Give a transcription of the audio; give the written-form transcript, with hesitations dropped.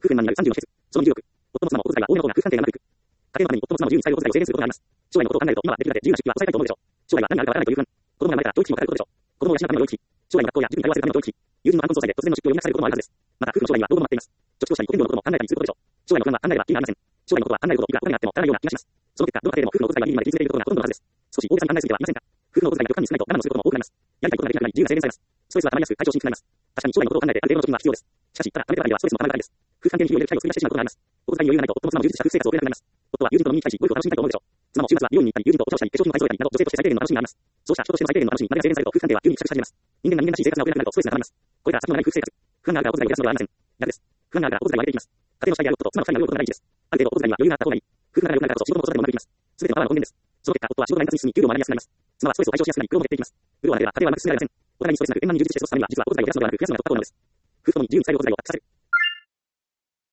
夫婦円満になる30の季節。その26。夫も妻もお小遣いは多めの方が夫婦関係がうまくいく。家庭のために夫も妻も自由に使えるお小遣いを制限することがあります。将来のことを考えると今はできるだけ自由な出費は抑えたいと思うでしょう。将来は何があるかわからないという不安。子供が生まれたら教育費もかかることでしょう。子供を養うための養育費。将来の学校や塾に通わせるための教育費。友人の冠婚葬祭で突然の出費を余儀なくされることもあるはずです。また夫婦の将来には老後も待っています。貯蓄をしたり保険料のことも考えたりすることでしょう。将来の不安は考えれば意味ありません。将来のことは考えるほどいくらお金があっても足らないような気がします。その結果、どの家庭でも夫婦のお小遣いはギリギリまで切り詰めていることがほとんどのはずです。少し大げさに考えすぎてはいませんか。夫婦のお小遣いが極端に少ないと我慢をすることも多くなります。やりたいことができなくなり自由が制限されます。ストレスは溜まりやすく体調しにくくなります。確かに将来のことを考えてある程度の貯金は必要です。しかし、ただ貯めてばかりではストレスも溜まるばかりです。夫婦関係に費用を入れる機会を作り出してしまうことがあります。お小遣いに余裕がないと夫も妻も充実した夫婦生活を送れなくなります。夫は友人と飲みに行きたいし、ゴルフを楽しみたいと思うでしょう。妻も週末は美容院に行ったり、友人とお茶をしたり、化粧品を買い揃えたりなど、女性として最低限の楽しみがあります。そうした人としての最低限の楽しみまでが制限されると夫婦関係は急に希釈し始めます。人間が人間らしい生活が送れなくなるとストレスが溜まります。これが先の長い夫婦生活。不安があるからお小遣いを減らすのではありません。逆です。不安があるからお小遣いは上げていきます。家庭の主体である夫と妻の二人が良いことが第一です。ある程度お小遣いには余裕があった方がいい。夫婦が仲良くなるからこそ仕事も子育てもうまくいきます。すべてのパワーの根源です。その結果、夫は仕事が円滑に進み、給料も上がりやすくなります。妻はストレスを解消しやすくなり、苦労も減っていきます。苦労がなければ家庭はうまく進められません。お互いにストレスなく円満に充実して過ごすためには、実はお小遣いを減らすのではなく増やすのが突破口なのです。夫婦ともに自由に使えるお小遣いを達成させる。